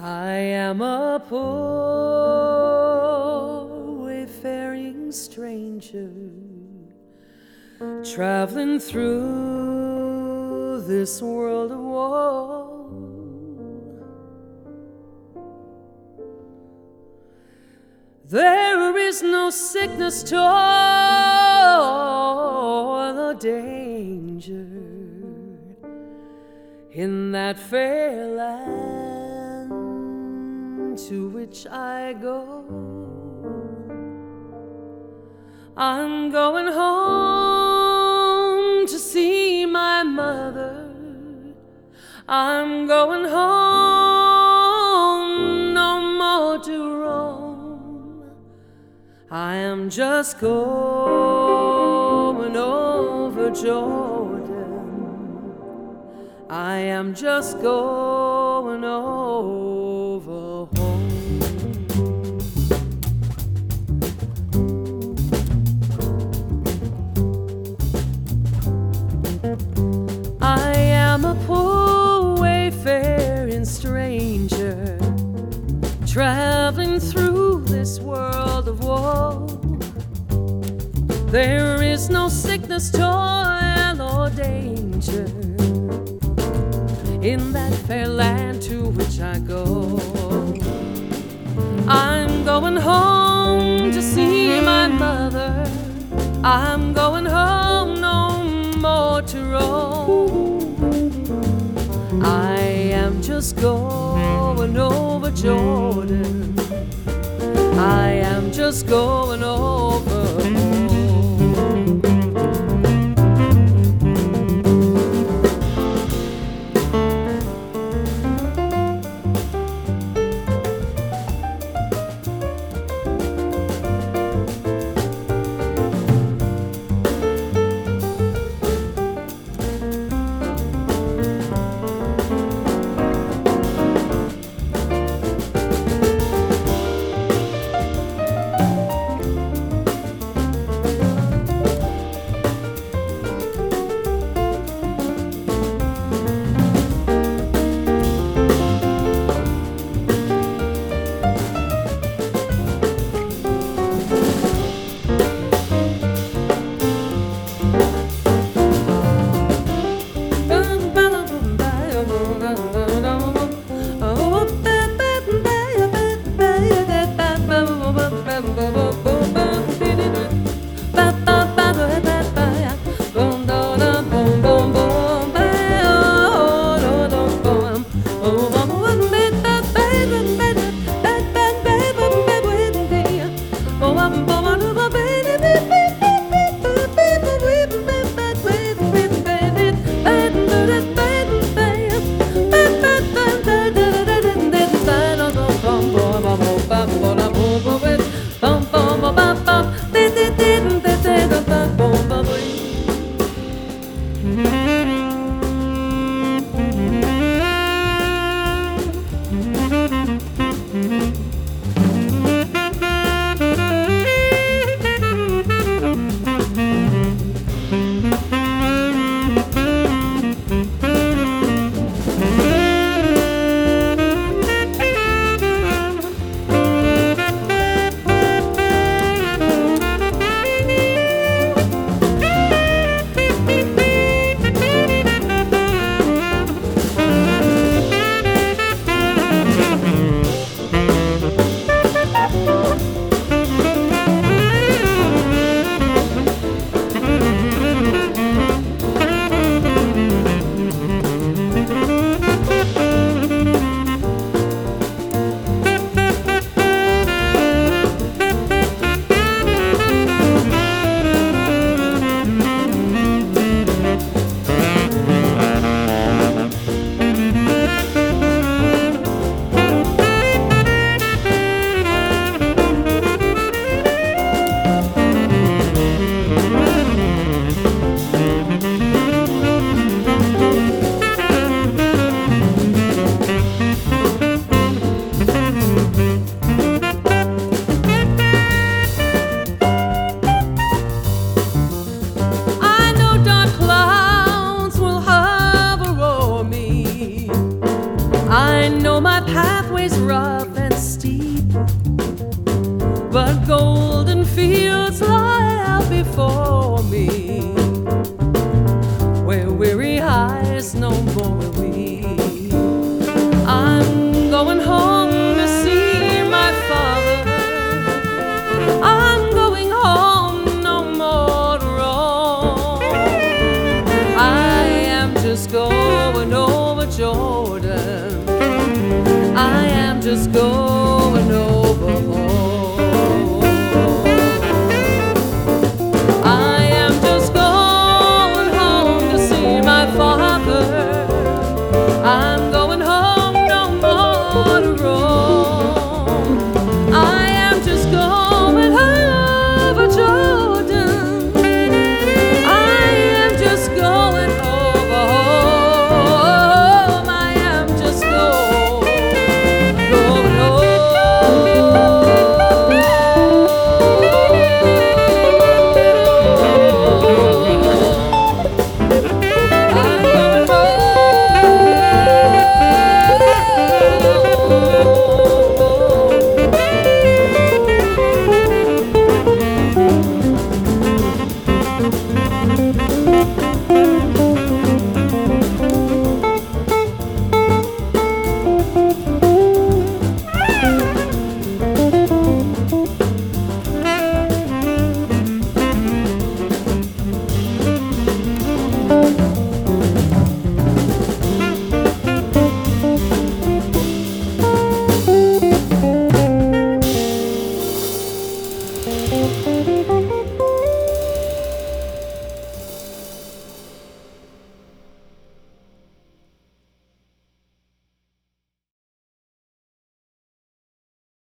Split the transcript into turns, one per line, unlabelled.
I am a poor wayfaring stranger, traveling through this world of woe. There is no sickness, toil, or danger in that fair land to which I go. I'm going home to see my mother. I'm going home, no more to roam. I am just going over Jordan. I am just going over home. I am a poor wayfaring stranger, traveling through this world of woe. There is no sickness, toil, or danger in that fair land to which I go. I'm going home to see my mother. I'm going home, no more to roam. I am just going over Jordan. I am just going over home. am just going over home. I am just going home to see my father. I'm going home, no more to roam. I am just going over Jordan. I am just going over home. I am just going home.